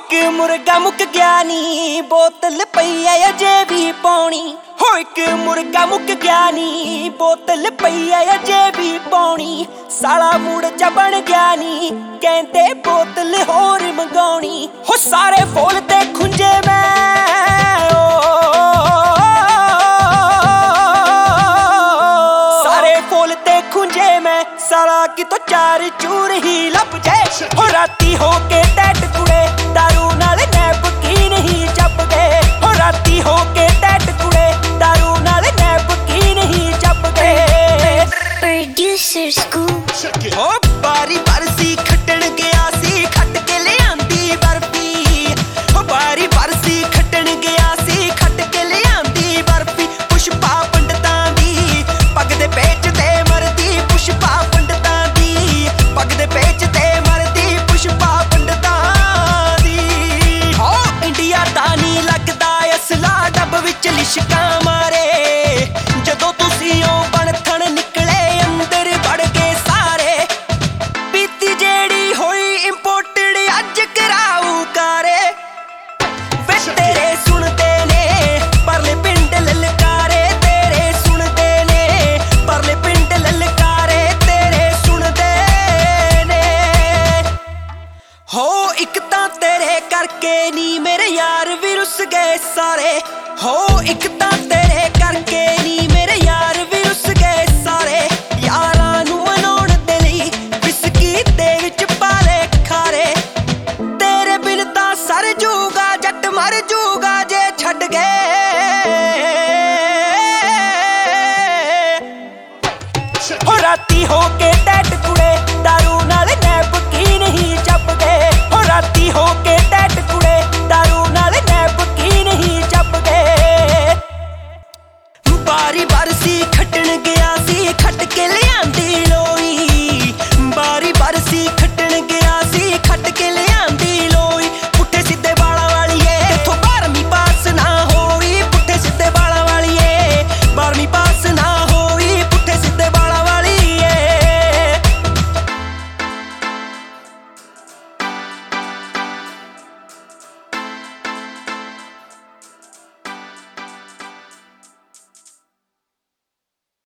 ਇੱਕ ਮੁਰਗਾ ਮੁੱਕ ਗਿਆ ਨੀ, ਬੋਤਲ ਪਈ ਐ ਅਜੇ ਵੀ ਪਾਉਣੀ। ਹੋ ਇੱਕ ਮੁਰਗਾ ਮੁੱਕ ਗਿਆ ਨੀ, ਬੋਤਲ ਪਈ ਐ ਅਜੇ ਵੀ ਪਾਉਣੀ। ਸਾਲਾ ਮੂਡ ਚ ਬਣ ਗਿਆ ਨੀ, ਕਹਿੰਦੇ ਬੋਤਲ ਹੋਰ ਮੰਗਾਉਣੀ। ਹੋ ਸਾਰੇ ਫੁੱਲ ਤੇ ਖੁੰਝੇ ਮੈਂ ਸਾਰੇ ਫੁੱਲ ਤੇ ਖੁੰਝੇ ਮੈਂ, ਸਾਲਾ ਕਿਤੋਂ ਚਾਰ ਚੂਰ ਹੀ ਲੱਭ ਜੇ। ਹੋ ਰਾਤੀ ਹੋ ਕੇ ਟੈਟ ਕੁੜੇ, ਦਾਰੂ ਨਾਲ ਨੈਪਕਿਨ ਹੀ ਚੱਪ ਗਏ। ਹੋ ਰਾਤੀ ਹੋ ਕੇ ਟੈਟ ਕੁੜੇ, ਦਾਰੂ ਨਾਲ ਨੈਪਕਿਨ ਹੀ ਚੱਪ ਗਏ। Producer School। ਹੋ ਬਾਰੀ ਬਰਸੀ ਖੱਟਣ ਗਿਆ ਸੀ, ਖੱਟ ਕੇ ਲਿਆਂਦੀ ਬਰਫੀ। ਹੋ ਬਾਰੀ ਬਰਸੀ ਖੱਟਣ ਗਿਆ ਸੀ, ਖੱਟ ਕੇ ਲਿਆਂਦੀ ਬਰਫੀ। ਪੁਸ਼ਪਾ ਪੰਡਤਾਂ ਦੀ ਪੱਗ ਦੇ ਪੇਚ ਤੇ ਮਰਦੀ, ਪੁਸ਼ਪਾ ਪੰਡਤਾਂ ਦੀ ਪੱਗ ਦੇ ਪੇਚ ਤੇ ਮਰਦੀ, ਪੁਸ਼ਪਾ ਪੰਡਤਾਂ ਦੀ। ਹੋ ਇੰਡੀਆ ਦਾ ਨੀ ਲੱਗਦਾ ਅਸਲਾ, ਡੱਬ ਵਿੱਚ ਲਿਸ਼ਕਾਂ ਮਾਰੇ। ਜਦੋਂ ਤੁਸੀਂ ਉਹ ਬਣਥਣ ਨਿਕਲੇ, ਅੰਦਰ ਵੜ ਗਏ ਸਾਰੇ। ਪੀਤੀ ਜਿਹੜੀ ਹੋਈ ਇੰਪੋਰਟਡ, ਅੱਜ ਕਰਾਊ ਕਾਰੇ। ਵੇ ਤੇਰੇ ਸੁਣਦੇ ਨੇ ਪਰਲੇ ਪਿੰਡ ਲਲਕਾਰੇ, ਤੇਰੇ ਸੁਣਦੇ ਨੇ ਪਰਲੇ ਪਿੰਡ ਲਲਕਾਰੇ, ਤੇਰੇ ਸੁਣਦੇ ਨੇ। ਹੋ ਇੱਕ ਤਾਂ ਤੇਰੇ ਕਰਕੇ ਨੀ ਮੇਰੇ ਯਾਰ ਵੀ ਰੁੱਸ ਗਏ ਸਾਰੇ। ਹੋ ਇੱਕ ਤਾਂ ਤੇਰੇ ਕਰਕੇ ਨੀ ਮੇਰੇ ਯਾਰ ਵੀ ਰੁੱਸ ਗਏ ਸਾਰੇ। ਯਾਰਾਂ ਨੂੰ ਮਨਾਉਣ ਦੇ ਲਈ ਵਿਸਕੀ ਦੇ ਵਿੱਚ ਪਾਲੇ ਖਾਰੇ। ਤੇਰੇ ਬਿਨ ਤਾਂ ਸਰ ਜੂਗਾ, ਜੱਟ ਮਰ ਜੂਗਾ ਜੇ ਛੱਡ ਗਏ। ਹੋ ਰਾਤੀ ਹੋ ਕੇ ਟੈਟ ਕੁੜੇ, ਦਾਰੂ ਨਾਲ ਨੈਪਕਿਨ ਹੀ ਚੱਪ ਗਏ। ਹੋ ਰਾਤੀ ਹੋ ਕੇ ਟੈਟ ਕੁੜੇ, ਦਾਰੂ ਨਾਲ ਨੈਪਕਿਨ ਹੀ ਚੱਪ ਗਏ। ਬਾਰੀ ਬਰਸੀ ਖੱਟਣ ਗਿਆ